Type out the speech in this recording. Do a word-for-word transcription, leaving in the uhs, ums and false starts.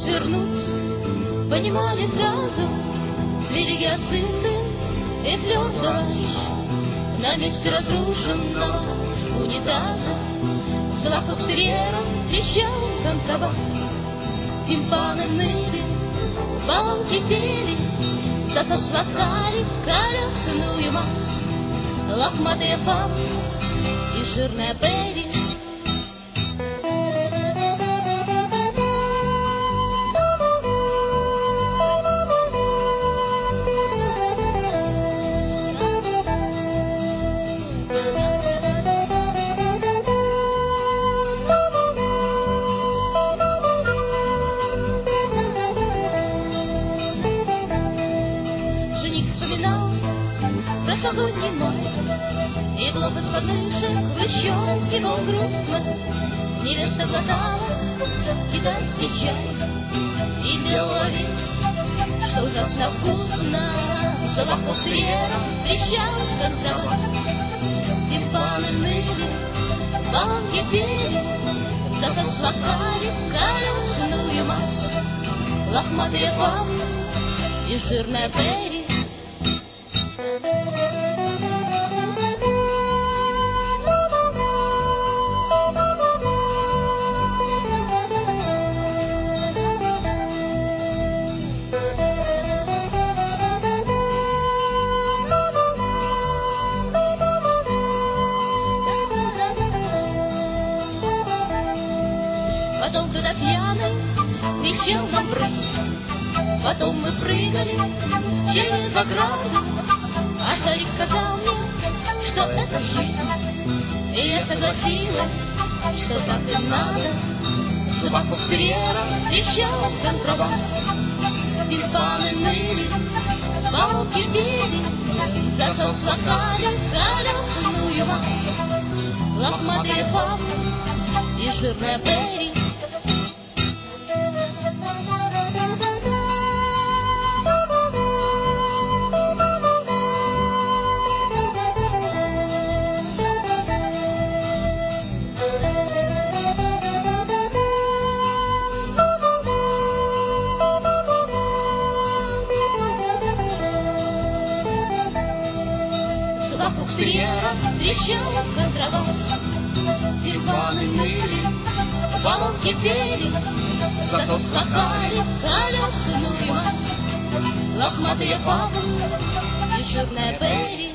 свернуть, понимали сразу, цвели гиацинты и флёр дорож. На месте разрушенного унитаза в запах сырьера трещал контрабас. Тимпаны ныли, баллонки пели, засос ласкали колесную массу. Лохматые папы и жирная Берри. Прошлогодний май, и в лоб из подмышек выщелкивал грустно. Невеста глотала китайский чай и делала вид, что ужасно вкусно. В запаху сырьера трещал контрабас. Тимпаны ныли, баллонки пели, в засос ласкали колесную массу. Лохматые папы и жирная Берри. Потом кто-то пьяный кричал нам брысь. Потом мы прыгали через ограду, а старик сказал мне, что это жизнь. И я согласилась, что так и надо. В запаху сырьера трещал контрабас. Тимпаны ныли, баллонки пели, засос лакали колесную массу. Лохматые папы и жирная Берри. Вокруг сырьера трещал контрабас. Тимпаны ныли, баллонки пели, засос лакали колесную массу. Лохматые папы и жирная Берри.